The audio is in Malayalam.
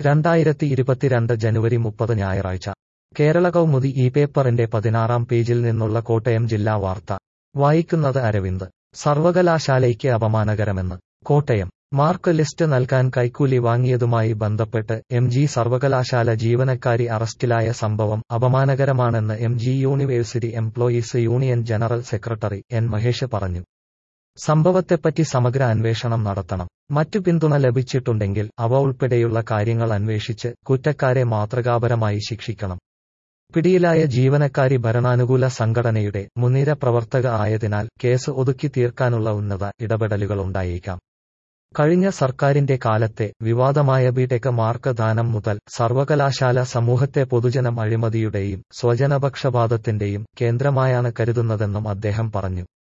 2022 ജനുവരി 30 ഞായറാഴ്ച കേരള കൗമുദി ഈ പേപ്പറിന്റെ 16-ാം പേജിൽ നിന്നുള്ള കോട്ടയം ജില്ലാ വാർത്ത വായിക്കുന്നത് അരവിന്ദ്. സർവകലാശാലയ്ക്ക് അപമാനകരമെന്ന് കോട്ടയം. മാർക്ക് ലിസ്റ്റ് നൽകാൻ കൈക്കൂലി വാങ്ങിയതുമായി ബന്ധപ്പെട്ട് എം.ജി. സർവകലാശാല ജീവനക്കാരി അറസ്റ്റിലായ സംഭവം അപമാനകരമാണെന്ന് MG. University employees union general secretary N. Mahesh പറഞ്ഞു. സംഭവത്തെപ്പറ്റി സമഗ്ര അന്വേഷണം നടത്തണം. മറ്റു പിന്തുണ ലഭിച്ചിട്ടുണ്ടെങ്കിൽ അവ ഉൾപ്പെടെയുള്ള കാര്യങ്ങൾ അന്വേഷിച്ച് കുറ്റക്കാരെ മാതൃകാപരമായി ശിക്ഷിക്കണം. പിടിയിലായ ജീവനക്കാരി ഭരണാനുകൂല സംഘടനയുടെ മുൻനിര പ്രവർത്തക ആയതിനാൽ കേസ് ഒതുക്കി തീർക്കാനുള്ള ഉന്നത ഇടപെടലുകളുണ്ടായേക്കാം. കഴിഞ്ഞ സർക്കാരിന്റെ കാലത്തെ വിവാദമായ ബിടെക് മാർക്ക് ദാനം മുതൽ സർവകലാശാല സമൂഹത്തെ പൊതുജനം അഴിമതിയുടെയും സ്വജനപക്ഷപാതത്തിന്റെയും കേന്ദ്രമായാണ് കരുതുന്നതെന്നും അദ്ദേഹം പറഞ്ഞു.